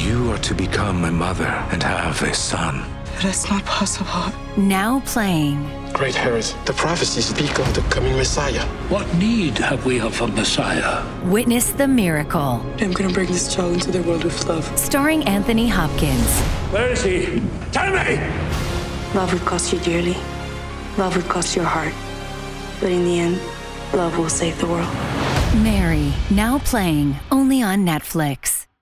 You are to become a mother and have a son. That's not possible. Now playing. Great Herod, the prophecies speak of the coming Messiah. What need have we of a Messiah? Witness the miracle. I'm gonna bring this child into the world with love. Starring Anthony Hopkins. Where is he? Tell me! Love would cost you dearly. Love would cost your heart. But in the end, love will save the world. Mary, now playing only on Netflix.